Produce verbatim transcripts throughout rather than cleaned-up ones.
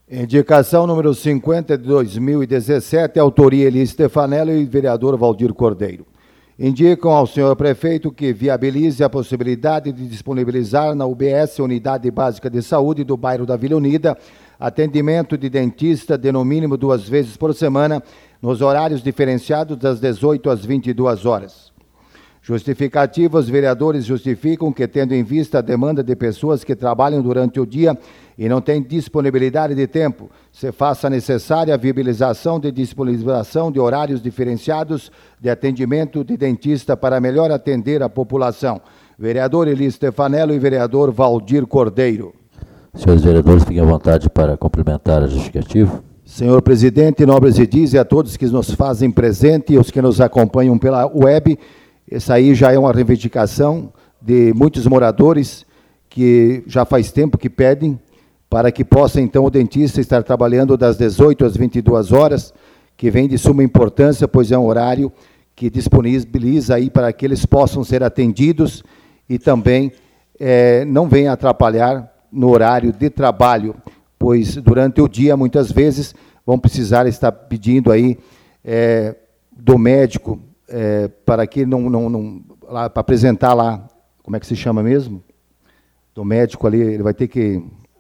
Indicação número cinquenta de dois mil e dezessete, autoria Eli Stefanello e vereador Valdir Cordeiro. Indicam ao senhor prefeito que viabilize a possibilidade de disponibilizar na U B S, Unidade Básica de Saúde do bairro da Vila Unida, atendimento de dentista de no mínimo duas vezes por semana, nos horários diferenciados das dezoito às vinte e duas horas. Justificativa, os vereadores justificam que, tendo em vista a demanda de pessoas que trabalham durante o dia e não têm disponibilidade de tempo, se faça necessária a viabilização de disponibilização de horários diferenciados de atendimento de dentista para melhor atender a população. Vereador Eli Stefanello e vereador Valdir Cordeiro. Senhores vereadores, fiquem à vontade para complementar a justificativa. Senhor presidente, nobres edis e a todos que nos fazem presente e os que nos acompanham pela web, essa aí já é uma reivindicação de muitos moradores que já faz tempo que pedem para que possa, então, o dentista estar trabalhando das dezoito às vinte e duas horas, que vem de suma importância, pois é um horário que disponibiliza aí para que eles possam ser atendidos e também é, não venha atrapalhar no horário de trabalho, pois durante o dia, muitas vezes, vão precisar estar pedindo aí é, do médico, É, para que não, não, não lá, para apresentar lá, como é que se chama mesmo? Do médico ali, ele vai ter que...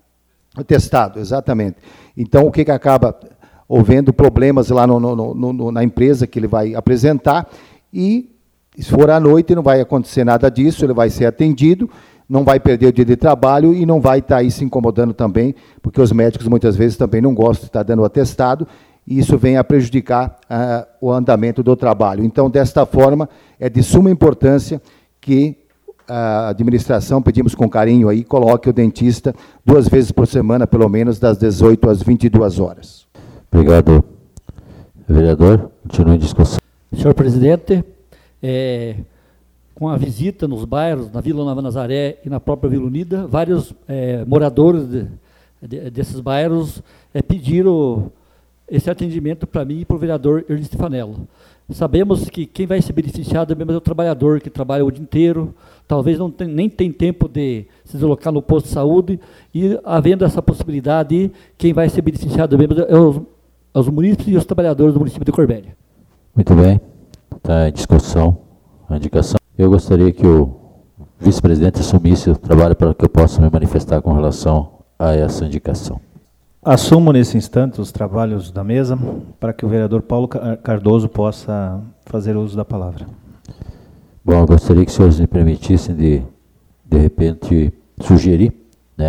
Testado, exatamente. Então, o que, que acaba havendo problemas lá no, no, no, na empresa que ele vai apresentar, e se for à noite não vai acontecer nada disso, ele vai ser atendido, não vai perder o dia de trabalho e não vai estar aí se incomodando também, porque os médicos muitas vezes também não gostam de estar dando atestado, e isso vem a prejudicar uh, o andamento do trabalho. Então, desta forma, é de suma importância que a administração, pedimos com carinho aí, coloque o dentista duas vezes por semana, pelo menos, das dezoito às vinte e duas horas. Obrigado, vereador. Continue em discussão. Senhor presidente, é, com a visita nos bairros, na Vila Nova Nazaré e na própria Vila Unida, vários é, moradores de, de, desses bairros é, pediram esse atendimento para mim e para o vereador Eli Stefanello. Sabemos que quem vai se beneficiar mesmo é o trabalhador que trabalha o dia inteiro, talvez não tem, nem tem tempo de se deslocar no posto de saúde, e havendo essa possibilidade, quem vai ser beneficiado mesmo é os, os munícipes e os trabalhadores do município de Corbélia. Muito bem, está em discussão a indicação. Eu gostaria que o vice-presidente assumisse o trabalho para que eu possa me manifestar com relação a essa indicação. Assumo nesse instante os trabalhos da mesa para que o vereador Paulo Cardoso possa fazer uso da palavra. Bom, eu gostaria que os senhores me permitissem de, de repente, sugerir, né,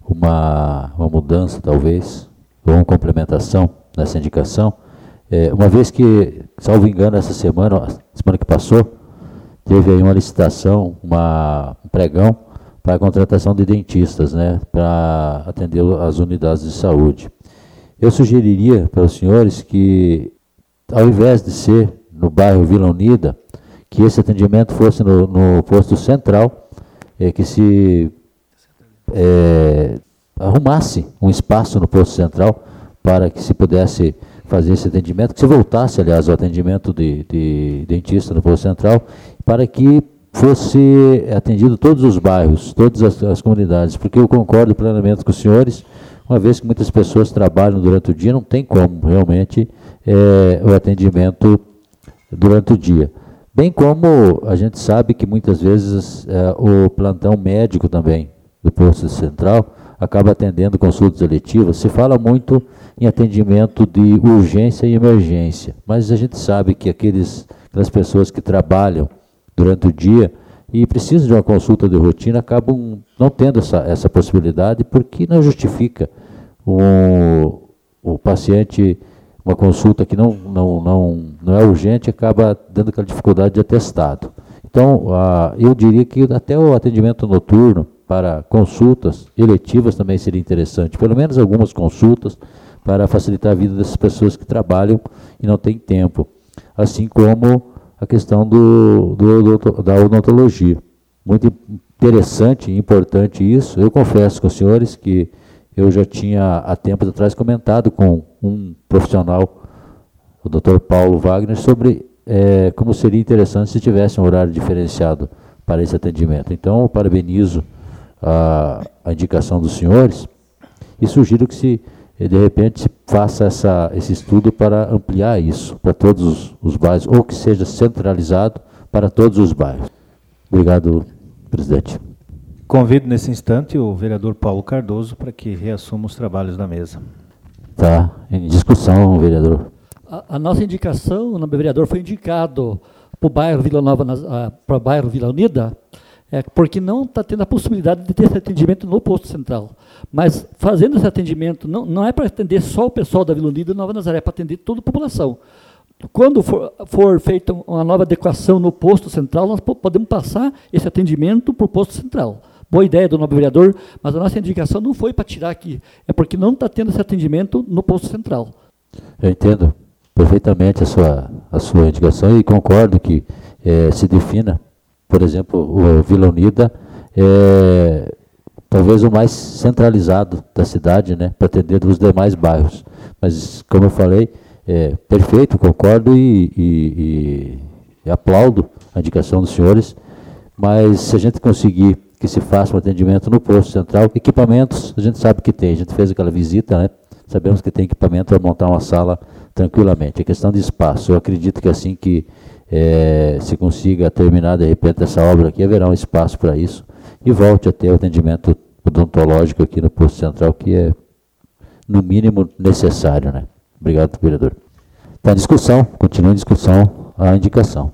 uma, uma mudança, talvez, ou uma complementação nessa indicação, é, uma vez que, salvo engano, essa semana, semana que passou, teve aí uma licitação, uma, um pregão, para a contratação de dentistas, né, para atender as unidades de saúde. Eu sugeriria para os senhores que, ao invés de ser no bairro Vila Unida, que esse atendimento fosse no, no posto central, é, que se é, arrumasse um espaço no posto central para que se pudesse fazer esse atendimento, que se voltasse, aliás, ao atendimento de, de dentista no posto central, para que fosse atendido todos os bairros, todas as, as comunidades, porque eu concordo plenamente com os senhores, uma vez que muitas pessoas trabalham durante o dia, não tem como realmente é, o atendimento durante o dia. Bem como a gente sabe que muitas vezes é, o plantão médico também do posto central acaba atendendo consultas eletivas. Se fala muito em atendimento de urgência e emergência, mas a gente sabe que aqueles, aquelas pessoas que trabalham durante o dia e precisam de uma consulta de rotina acabam não tendo essa, essa possibilidade, porque não justifica o, o paciente, uma consulta que não, não, não, não é urgente, acaba dando aquela dificuldade de atestado. Então, a, eu diria que até o atendimento noturno para consultas eletivas também seria interessante, pelo menos algumas consultas para facilitar a vida dessas pessoas que trabalham e não têm tempo, assim como a questão do, do, do, da odontologia. Muito interessante e importante isso. Eu confesso com os senhores que eu já tinha há tempos atrás comentado com um profissional, o doutor Paulo Wagner, sobre é, como seria interessante se tivesse um horário diferenciado para esse atendimento. Então, eu parabenizo a, a indicação dos senhores e sugiro que se e de repente se faça essa, esse estudo para ampliar isso para todos os, os bairros, ou que seja centralizado para todos os bairros. Obrigado, presidente. Convido nesse instante o vereador Paulo Cardoso para que reassuma os trabalhos da mesa. Está em discussão, vereador. A, a nossa indicação, o nome do vereador foi indicado para o bairro Vila Nova, para o bairro Vila Unida, é, porque não está tendo a possibilidade de ter esse atendimento no posto central. Mas fazendo esse atendimento, não, não é para atender só o pessoal da Vila Unida e Nova Nazaré, é para atender toda a população. Quando for, for feita uma nova adequação no posto central, nós podemos passar esse atendimento para o posto central. Boa ideia do nobre vereador, mas a nossa indicação não foi para tirar aqui, é porque não está tendo esse atendimento no posto central. Eu entendo perfeitamente a sua, a sua indicação e concordo que é, se defina, por exemplo, o Vila Unida é talvez o mais centralizado da cidade, né, para atender os demais bairros. Mas, como eu falei, é perfeito, concordo e, e, e, e aplaudo a indicação dos senhores, mas se a gente conseguir que se faça um atendimento no posto central, equipamentos a gente sabe que tem, a gente fez aquela visita, né, sabemos que tem equipamento para montar uma sala tranquilamente. É questão de espaço. Eu acredito que assim que é, se consiga terminar de repente essa obra aqui, haverá um espaço para isso e volte a ter o atendimento odontológico aqui no posto central, que é no mínimo necessário, né? Obrigado, vereador. Está em discussão, continua em discussão a indicação.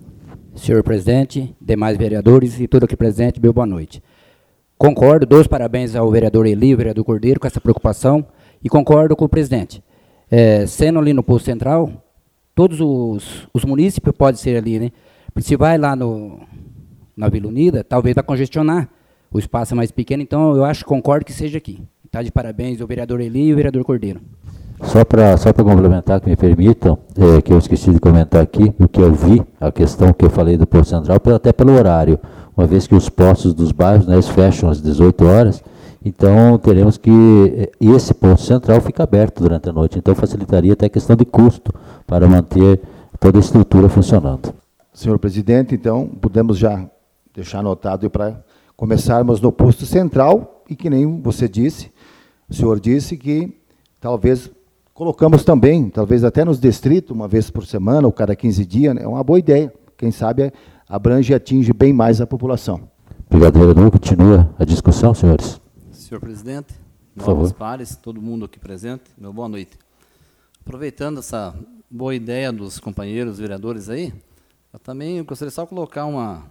Senhor presidente, demais vereadores e todo aqui presente, meu boa noite. Concordo, dou os parabéns ao vereador Eli, ao vereador Cordeiro, com essa preocupação, e concordo com o presidente. É, sendo ali no posto central, todos os, os munícipes podem ser ali, né? Porque se vai lá no, na Vila Unida, talvez vai congestionar, o espaço é mais pequeno, então eu acho, concordo que seja aqui. Está de parabéns ao vereador Eli e ao vereador Cordeiro. Só para só para complementar, que me permitam, é, que eu esqueci de comentar aqui, o que eu vi, a questão que eu falei do posto central, até pelo horário, uma vez que os postos dos bairros, né, eles fecham às dezoito horas, então teremos que esse posto central fica aberto durante a noite, então facilitaria até a questão de custo para manter toda a estrutura funcionando. Senhor presidente, então, podemos já deixar anotado para começarmos no posto central, e que nem você disse, o senhor disse que talvez colocamos também, talvez até nos distritos, uma vez por semana, ou cada quinze dias, né? É uma boa ideia. Quem sabe abrange e atinge bem mais a população. Obrigado, vereador. Continua a discussão, senhores. Senhor presidente, por favor, pares, todo mundo aqui presente, meu boa noite. Aproveitando essa boa ideia dos companheiros vereadores aí, eu também gostaria só de colocar uma,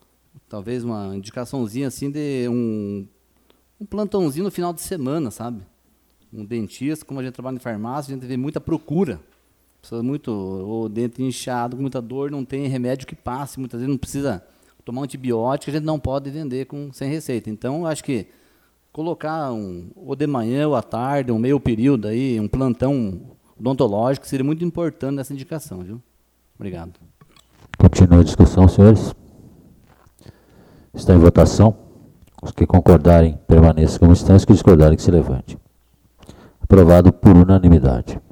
talvez uma indicaçãozinha assim de um, um plantãozinho no final de semana, sabe? Um dentista, como a gente trabalha em farmácia, a gente vê muita procura. Pessoas muito, o dente inchado, com muita dor, não tem remédio que passe, muitas vezes não precisa tomar um antibiótico, a gente não pode vender com, sem receita. Então, eu acho que colocar um, ou de manhã ou à tarde, um meio período aí, um plantão odontológico, seria muito importante nessa indicação, viu? Obrigado. Continua a discussão, senhores. Está em votação. Os que concordarem, permaneçam como estão, os que discordarem, que se levante. Aprovado por unanimidade.